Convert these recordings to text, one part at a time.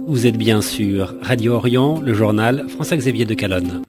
Vous êtes bien sûr Radio Orient, le journal François-Xavier de Calonne.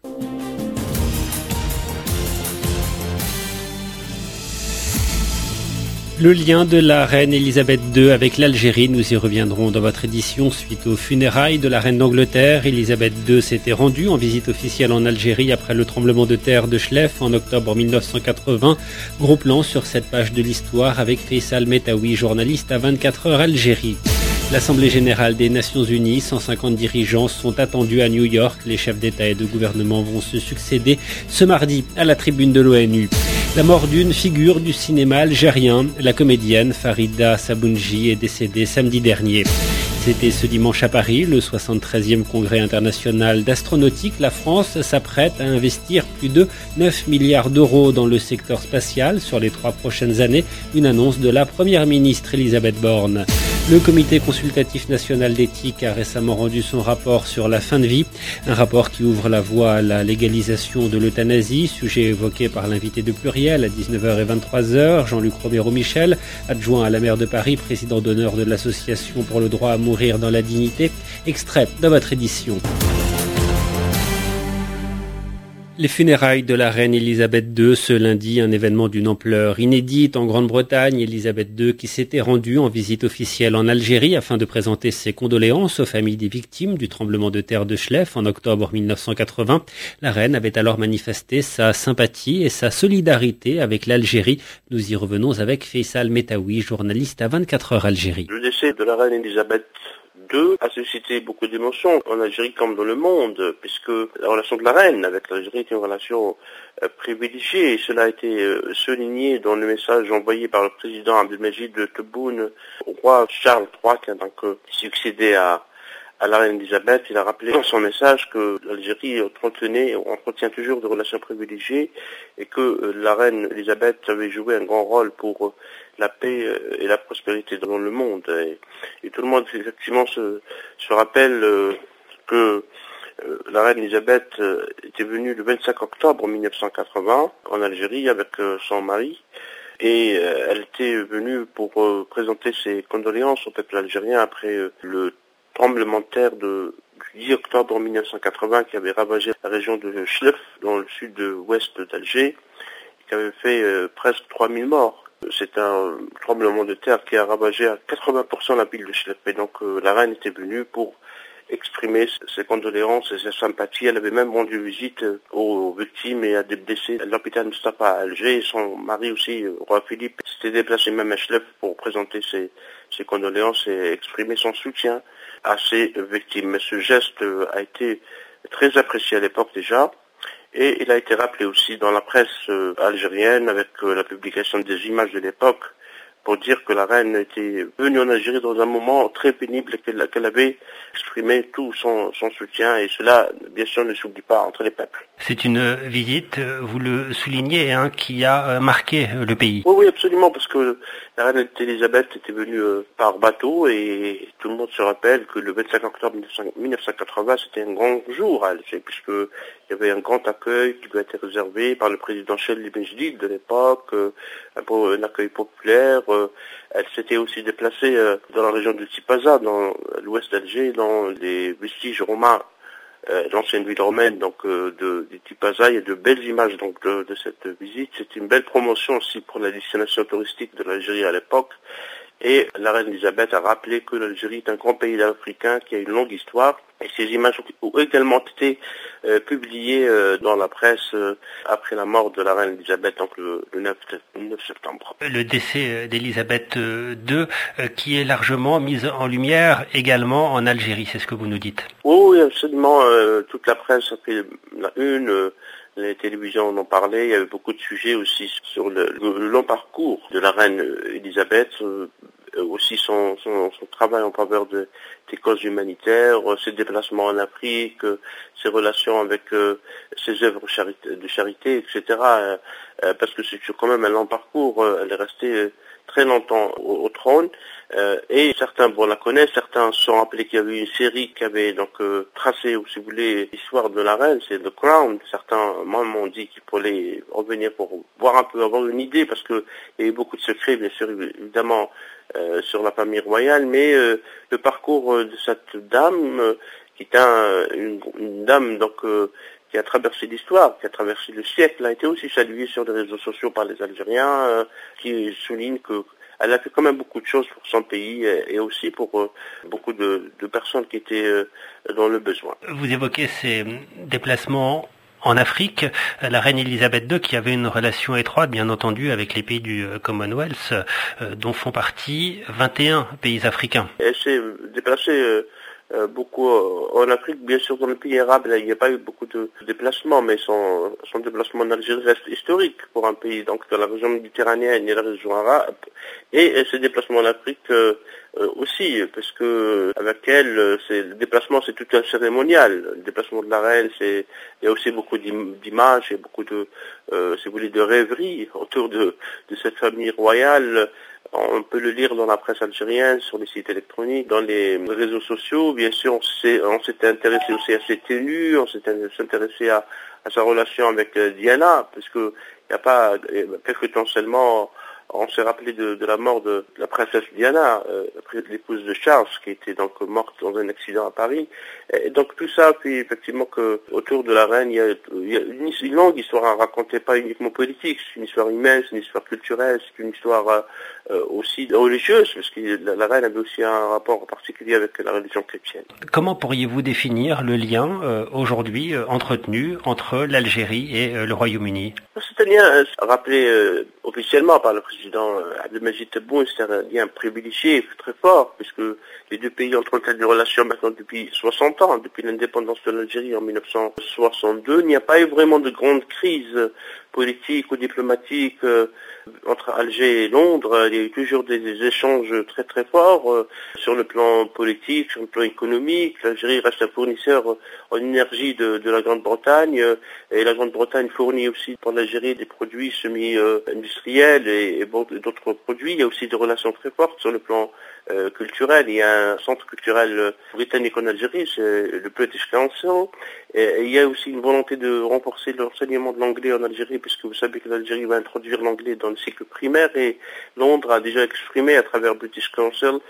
Le lien de la reine Elisabeth II avec l'Algérie, nous y reviendrons dans votre édition suite aux funérailles de la reine d'Angleterre. Elisabeth II s'était rendue en visite officielle en Algérie après le tremblement de terre de Chlef en octobre 1980. Gros plan sur cette page de l'histoire avec Faisal Metaoui, journaliste à 24 heures Algérie. L'Assemblée générale des Nations Unies, 150 dirigeants sont attendus à New York. Les chefs d'État et de gouvernement vont se succéder ce mardi à la tribune de l'ONU. La mort d'une figure du cinéma algérien, la comédienne Farida Sabounji est décédée samedi dernier. C'était ce dimanche à Paris, le 73e congrès international d'astronautique. La France s'apprête à investir plus de 9 milliards d'euros dans le secteur spatial sur les 3 prochaines années. Une annonce de la première ministre Elisabeth Borne. Le comité consultatif national d'éthique a récemment rendu son rapport sur la fin de vie. Un rapport qui ouvre la voie à la légalisation de l'euthanasie, sujet évoqué par l'invité de Pluriel à 19h et 23h, Jean-Luc Romero-Michel, adjoint à la maire de Paris, président d'honneur de l'association pour le droit à mourir dans la dignité. Extrait de votre édition. Les funérailles de la reine Elisabeth II ce lundi, un événement d'une ampleur inédite en Grande-Bretagne. Elisabeth II qui s'était rendue en visite officielle en Algérie afin de présenter ses condoléances aux familles des victimes du tremblement de terre de Chlef en octobre 1980. La reine avait alors manifesté sa sympathie et sa solidarité avec l'Algérie. Nous y revenons avec Faisal Metaoui, journaliste à 24 heures Algérie. Le décès de la reine Elisabeth II a suscité beaucoup d'émotions en Algérie comme dans le monde, puisque la relation de la reine avec l'Algérie est une relation privilégiée, et cela a été souligné dans le message envoyé par le président Abdelmajid Tebboune au roi Charles III, qui a donc succédé à la reine Elisabeth. Il a rappelé dans son message que l'Algérie entretient toujours des relations privilégiées et que la reine Elisabeth avait joué un grand rôle pour la paix et la prospérité dans le monde. Et tout le monde effectivement se rappelle que la reine Elisabeth était venue le 25 octobre 1980 en Algérie avec son mari. Et elle était venue pour présenter ses condoléances au peuple algérien après le tremblement de terre du 10 octobre 1980 qui avait ravagé la région de Chlef, dans le sud-ouest d'Alger, qui avait fait presque 3000 morts. C'est un tremblement de terre qui a ravagé à 80% la ville de Chlef. Et donc la reine était venue pour exprimer ses condoléances et ses sympathies. Elle avait même rendu visite aux victimes et à des blessés à l'hôpital Mustapha à Alger. Et son mari aussi, roi Philippe, s'était déplacé même à Chlef pour présenter ses condoléances et exprimer son soutien à ces victimes. Mais ce geste a été très apprécié à l'époque déjà. Et il a été rappelé aussi dans la presse algérienne avec la publication des images de l'époque pour dire que la reine était venue en Algérie dans un moment très pénible et qu'elle avait exprimé tout son soutien, et cela, bien sûr, ne s'oublie pas entre les peuples. C'est une visite, vous le soulignez, qui a marqué le pays. Oui, absolument, parce que la reine Elisabeth était venue par bateau et tout le monde se rappelle que le 25 octobre 1980, c'était un grand jour à Alger, puisqu'il y avait un grand accueil qui lui a été réservé par le président Chel Benjedid de l'époque, un accueil populaire. Elle s'était aussi déplacée dans la région de Tipaza, dans l'ouest d'Alger, dans les vestiges romains, l'ancienne ville romaine donc de Tipaza. Il y a de belles images donc de cette visite. C'était une belle promotion aussi pour la destination touristique de l'Algérie à l'époque. Et la reine Elisabeth a rappelé que l'Algérie est un grand pays africain qui a une longue histoire. Et ces images ont également été publiées dans la presse après la mort de la reine Elisabeth, donc le 9 septembre. Le décès d'Elisabeth II qui est largement mis en lumière également en Algérie, c'est ce que vous nous dites. Oui, absolument. Toute la presse a fait la une. Les télévisions en ont parlé. Il y avait beaucoup de sujets aussi sur le long parcours de la reine Elisabeth, aussi son travail en faveur des causes humanitaires, ses déplacements en Afrique, ses relations avec ses œuvres de charité, etc. Parce que c'est quand même un long parcours. Elle est restée très longtemps au trône, et certains la connaissent, certains se sont rappelés qu'il y avait une série qui avait donc tracé, ou si vous voulez, l'histoire de la reine, c'est The Crown. Certains m'ont dit qu'il fallait revenir pour voir un peu, avoir une idée, parce que il y a eu beaucoup de secrets, bien sûr, évidemment, sur la famille royale, mais le parcours de cette dame, qui est une dame donc qui a traversé l'histoire, qui a traversé le siècle, a été aussi saluée sur les réseaux sociaux par les Algériens, qui souligne que elle a fait quand même beaucoup de choses pour son pays et aussi pour beaucoup de personnes qui étaient dans le besoin. Vous évoquez ces déplacements en Afrique, la reine Elisabeth II qui avait une relation étroite, bien entendu, avec les pays du Commonwealth, dont font partie 21 pays africains. Elle s'est déplacée beaucoup en Afrique, bien sûr dans le pays arabe, il n'y a pas eu beaucoup de déplacements, mais son déplacement en Algérie reste historique pour un pays donc de la région méditerranéenne et la région arabe, et ses déplacements en Afrique aussi, parce que avec elle, le déplacement c'est tout un cérémonial. Le déplacement de la reine, il y a aussi beaucoup d'images et beaucoup de, si vous voulez, de rêveries autour de cette famille royale. On peut le lire dans la presse algérienne, sur les sites électroniques, dans les réseaux sociaux. Bien sûr, on s'est intéressé aussi à ses tenues, on s'est intéressé à sa relation avec Diana, parce que il n'y a pas quelques temps seulement, on s'est rappelé de la mort de la princesse Diana, l'épouse de Charles, qui était donc morte dans un accident à Paris. Et donc tout ça fait effectivement que autour de la reine, il y a une longue histoire à raconter, pas uniquement politique, c'est une histoire humaine, c'est une histoire culturelle, c'est une histoire aussi religieuse, parce que la reine avait aussi un rapport particulier avec la religion chrétienne. Comment pourriez-vous définir le lien aujourd'hui entretenu entre l'Algérie et le Royaume-Uni? C'est un lien rappelé officiellement par le président Abdelmajid Tebboune, c'est un lien privilégié, très fort, puisque les deux pays entretiennent des relations maintenant depuis 60 ans, depuis l'indépendance de l'Algérie en 1962. Il n'y a pas eu vraiment de grande crise politique ou diplomatique entre Alger et Londres. Il y a eu toujours des échanges très très forts sur le plan politique, sur le plan économique. L'Algérie reste un fournisseur en énergie de la Grande-Bretagne, et la Grande-Bretagne fournit aussi pour l'Algérie des produits semi-industriels et d'autres produits. Il y a aussi des relations très fortes sur le plan culturel. Il y a un centre culturel britannique en Algérie, c'est le British Council. Et il y a aussi une volonté de renforcer l'enseignement de l'anglais en Algérie, puisque vous savez que l'Algérie va introduire l'anglais dans le cycle primaire, et Londres a déjà exprimé à travers British Council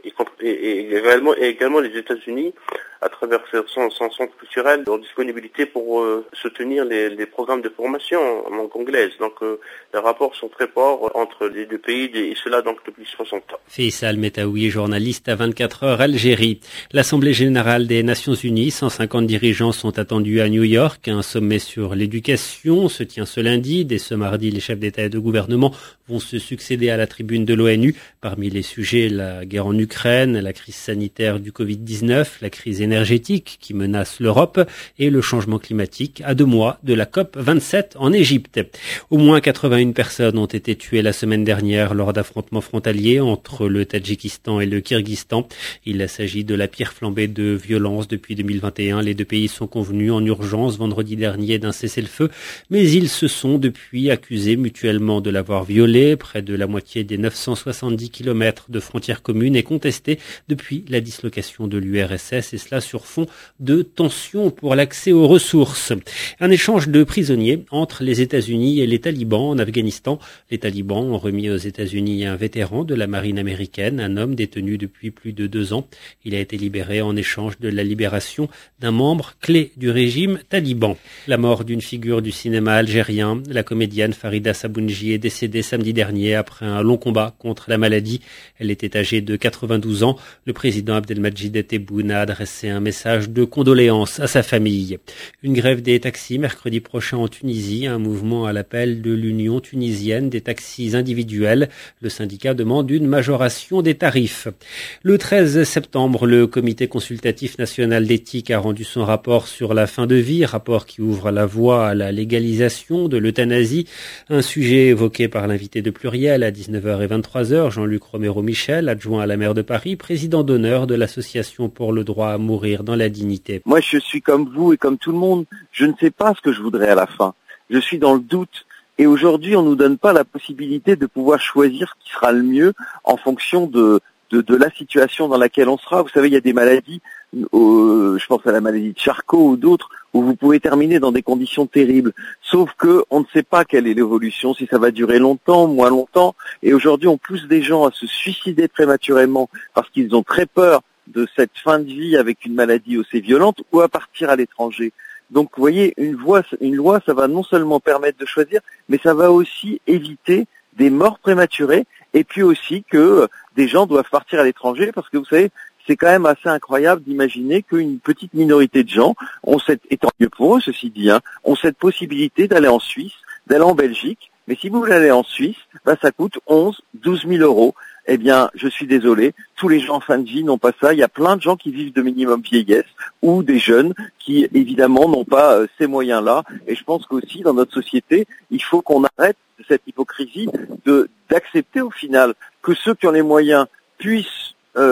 et également les États-Unis à travers son centre culturel leur disponibilité pour soutenir les programmes de formation en langue anglaise. Donc les rapports sont très forts entre les deux pays, et cela donc depuis 60 ans. Faisal Metaoui, journaliste à 24 heures Algérie. L'Assemblée générale des Nations Unies, 150 dirigeants sont attendus à New York. Un sommet sur l'éducation se tient ce lundi. Dès ce mardi, les chefs d'État et de gouvernement vont se succéder à la tribune de l'ONU. Parmi les sujets, la guerre en Ukraine, la crise sanitaire du Covid-19, la crise énergétique qui menace l'Europe et le changement climatique à 2 mois de la COP 27 en Égypte. Au moins 81 personnes ont été tuées la semaine dernière lors d'affrontements frontaliers entre le Tadjikistan et le Kirghizistan. Il s'agit de la pire flambée de violence depuis 2021. Les deux pays sont convenus en urgence vendredi dernier d'un cessez-le-feu, mais ils se sont depuis accusés mutuellement de l'avoir violé. Près de la moitié des 970 kilomètres de frontières communes est contestée depuis la dislocation de l'URSS, et cela sur fond de tensions pour l'accès aux ressources. Un échange de prisonniers entre les États-Unis et les talibans en Afghanistan. Les talibans ont remis aux États-Unis un vétéran de la marine américaine, un homme détenu depuis plus de 2 ans. Il a été libéré en échange de la libération d'un membre clé du régime taliban. La mort d'une figure du cinéma algérien, la comédienne Farida Sabounji, est décédée samedi dernier après un long combat contre la maladie. Elle était âgée de 92 ans. Le président Abdelmajid Tebboune a adressé un message de condoléances à sa famille. Une grève des taxis mercredi prochain en Tunisie, un mouvement à l'appel de l'Union tunisienne des taxis individuels. Le syndicat demande une majoration des tarifs. Le 13 septembre, le comité consultatif national d'éthique a rendu son rapport sur la fin de vie, rapport qui ouvre la voie à la légalisation de l'euthanasie, un sujet évoqué par l'invité de Pluriel à 19h et 23h, Jean-Luc Romero-Michel, adjoint à la maire de Paris, président d'honneur de l'Association pour le droit à mourir dans la dignité. Moi, je suis comme vous et comme tout le monde. Je ne sais pas ce que je voudrais à la fin. Je suis dans le doute. Et aujourd'hui, on nous donne pas la possibilité de pouvoir choisir ce qui sera le mieux en fonction de la situation dans laquelle on sera. Vous savez, il y a des maladies, je pense à la maladie de Charcot ou d'autres, où vous pouvez terminer dans des conditions terribles. Sauf que on ne sait pas quelle est l'évolution, si ça va durer longtemps, moins longtemps. Et aujourd'hui, on pousse des gens à se suicider prématurément parce qu'ils ont très peur de cette fin de vie avec une maladie aussi violente ou à partir à l'étranger. Donc, vous voyez, une loi, ça va non seulement permettre de choisir, mais ça va aussi éviter des morts prématurées et puis aussi que des gens doivent partir à l'étranger parce que vous savez, c'est quand même assez incroyable d'imaginer qu'une petite minorité de gens et tant mieux pour eux, ceci dit, ont cette possibilité d'aller en Suisse, d'aller en Belgique. Mais si vous voulez aller en Suisse, ça coûte 11, 12 000 euros. Eh bien, je suis désolé, tous les gens en fin de vie n'ont pas ça. Il y a plein de gens qui vivent de minimum vieillesse ou des jeunes qui, évidemment, n'ont pas ces moyens-là. Et je pense qu'aussi, dans notre société, il faut qu'on arrête cette hypocrisie d'accepter au final que ceux qui ont les moyens puissent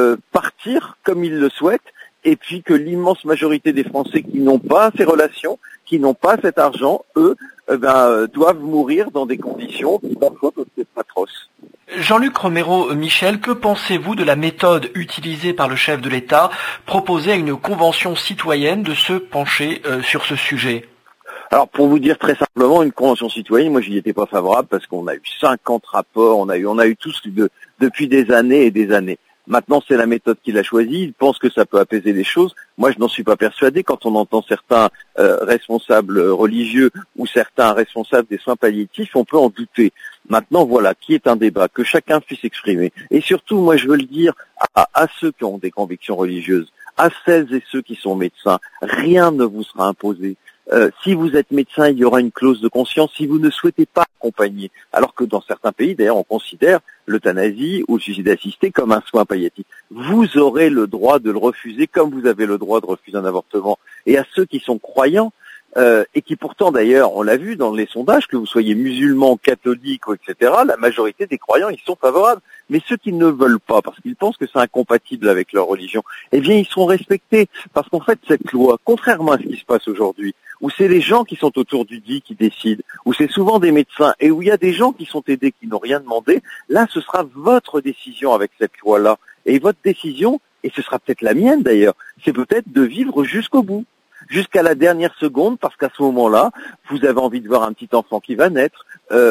partir comme ils le souhaitent et puis que l'immense majorité des Français qui n'ont pas ces relations, qui n'ont pas cet argent, eux, doivent mourir dans des conditions qui parfois peuvent être atroces. Jean-Luc Romero-Michel, que pensez-vous de la méthode utilisée par le chef de l'État, proposer à une convention citoyenne de se pencher sur ce sujet ? Alors, pour vous dire très simplement, une convention citoyenne, moi, j'y étais pas favorable parce qu'on a eu 50 rapports, on a eu tous depuis des années et des années. Maintenant, c'est la méthode qu'il a choisie. Il pense que ça peut apaiser les choses. Moi, je n'en suis pas persuadé. Quand on entend certains responsables religieux ou certains responsables des soins palliatifs, on peut en douter. Maintenant, voilà, qui est un débat, que chacun puisse exprimer. Et surtout, moi, je veux le dire à ceux qui ont des convictions religieuses, à celles et ceux qui sont médecins, rien ne vous sera imposé. Si vous êtes médecin, il y aura une clause de conscience si vous ne souhaitez pas accompagner. Alors que dans certains pays, d'ailleurs, on considère l'euthanasie ou le suicide assisté comme un soin palliatif. Vous aurez le droit de le refuser comme vous avez le droit de refuser un avortement. Et à ceux qui sont croyants, et qui pourtant d'ailleurs, on l'a vu dans les sondages, que vous soyez musulman, catholique, etc., la majorité des croyants, ils sont favorables. Mais ceux qui ne veulent pas, parce qu'ils pensent que c'est incompatible avec leur religion, eh bien ils seront respectés. Parce qu'en fait, cette loi, contrairement à ce qui se passe aujourd'hui, où c'est les gens qui sont autour du dit qui décident, où c'est souvent des médecins, et où il y a des gens qui sont aidés, qui n'ont rien demandé, là ce sera votre décision avec cette loi-là. Et votre décision, et ce sera peut-être la mienne d'ailleurs, c'est peut-être de vivre jusqu'au bout. Jusqu'à la dernière seconde, parce qu'à ce moment-là, vous avez envie de voir un petit enfant qui va naître,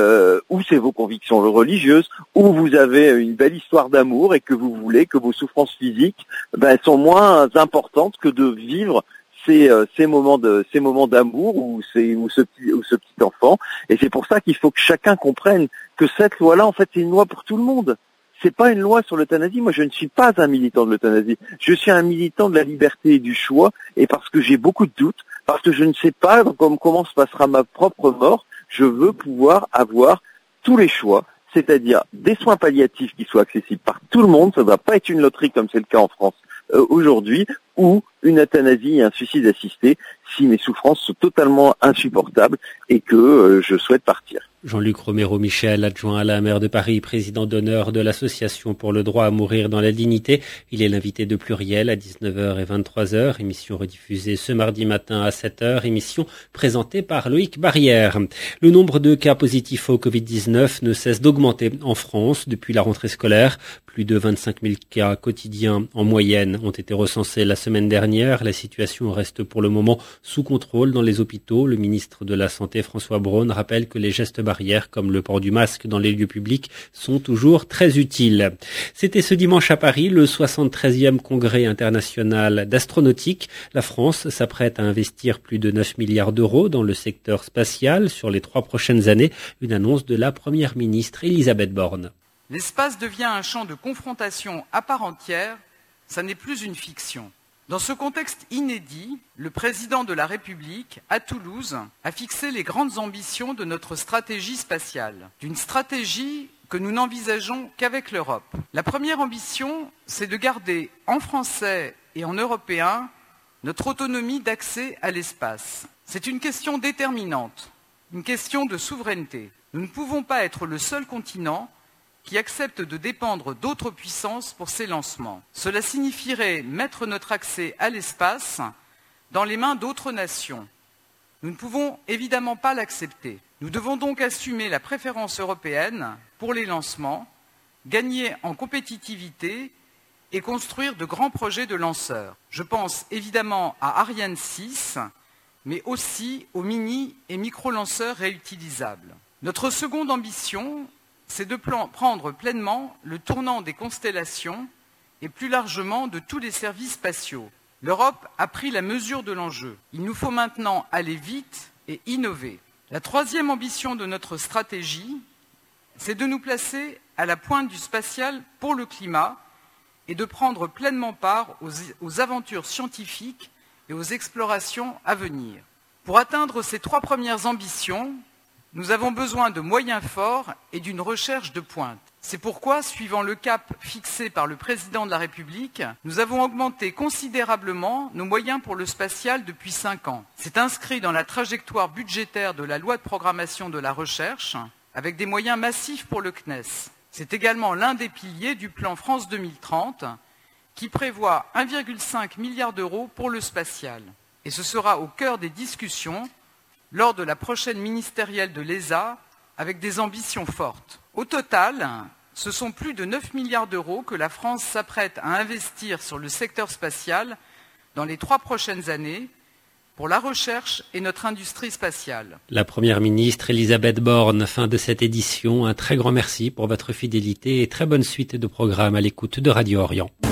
ou c'est vos convictions religieuses, ou vous avez une belle histoire d'amour et que vous voulez que vos souffrances physiques sont moins importantes que de vivre ces moments d'amour ou ce petit enfant. Et c'est pour ça qu'il faut que chacun comprenne que cette loi-là, en fait, c'est une loi pour tout le monde. C'est pas une loi sur l'euthanasie. Moi, je ne suis pas un militant de l'euthanasie. Je suis un militant de la liberté et du choix, et parce que j'ai beaucoup de doutes, parce que je ne sais pas comment se passera ma propre mort, je veux pouvoir avoir tous les choix, c'est-à-dire des soins palliatifs qui soient accessibles par tout le monde. Ça ne doit pas être une loterie comme c'est le cas en France aujourd'hui, ou une euthanasie et un suicide assisté si mes souffrances sont totalement insupportables et que je souhaite partir. Jean-Luc Romero-Michel, adjoint à la maire de Paris, président d'honneur de l'Association pour le droit à mourir dans la dignité. Il est l'invité de Pluriel à 19h et 23h, émission rediffusée ce mardi matin à 7h, émission présentée par Loïc Barrière. Le nombre de cas positifs au Covid-19 ne cesse d'augmenter en France depuis la rentrée scolaire. Plus de 25 000 cas quotidiens en moyenne ont été recensés la semaine dernière. La situation reste pour le moment sous contrôle dans les hôpitaux. Le ministre de la Santé, François Braun, rappelle que les gestes barrières comme le port du masque dans les lieux publics sont toujours très utiles. C'était ce dimanche à Paris le 73e congrès international d'astronautique. La France s'apprête à investir plus de 9 milliards d'euros dans le secteur spatial sur les 3 prochaines années. Une annonce de la première ministre Elisabeth Borne. L'espace devient un champ de confrontation à part entière, ça n'est plus une fiction. Dans ce contexte inédit, le président de la République, à Toulouse, a fixé les grandes ambitions de notre stratégie spatiale. D'une stratégie que nous n'envisageons qu'avec l'Europe. La première ambition, c'est de garder en français et en européen notre autonomie d'accès à l'espace. C'est une question déterminante, une question de souveraineté. Nous ne pouvons pas être le seul continent qui accepte de dépendre d'autres puissances pour ses lancements. Cela signifierait mettre notre accès à l'espace dans les mains d'autres nations. Nous ne pouvons évidemment pas l'accepter. Nous devons donc assumer la préférence européenne pour les lancements, gagner en compétitivité et construire de grands projets de lanceurs. Je pense évidemment à Ariane 6, mais aussi aux mini et micro-lanceurs réutilisables. Notre seconde ambition, c'est de prendre pleinement le tournant des constellations et plus largement de tous les services spatiaux. L'Europe a pris la mesure de l'enjeu. Il nous faut maintenant aller vite et innover. La troisième ambition de notre stratégie, c'est de nous placer à la pointe du spatial pour le climat et de prendre pleinement part aux aventures scientifiques et aux explorations à venir. Pour atteindre ces trois premières ambitions, nous avons besoin de moyens forts et d'une recherche de pointe. C'est pourquoi, suivant le cap fixé par le président de la République, nous avons augmenté considérablement nos moyens pour le spatial depuis 5 ans. C'est inscrit dans la trajectoire budgétaire de la loi de programmation de la recherche, avec des moyens massifs pour le CNES. C'est également l'un des piliers du plan France 2030, qui prévoit 1,5 milliard d'euros pour le spatial. Et ce sera au cœur des discussions lors de la prochaine ministérielle de l'ESA, avec des ambitions fortes. Au total, ce sont plus de 9 milliards d'euros que la France s'apprête à investir sur le secteur spatial dans les 3 prochaines années pour la recherche et notre industrie spatiale. La Première ministre Elisabeth Borne, fin de cette édition. Un très grand merci pour votre fidélité et très bonne suite de programmes à l'écoute de Radio Orient.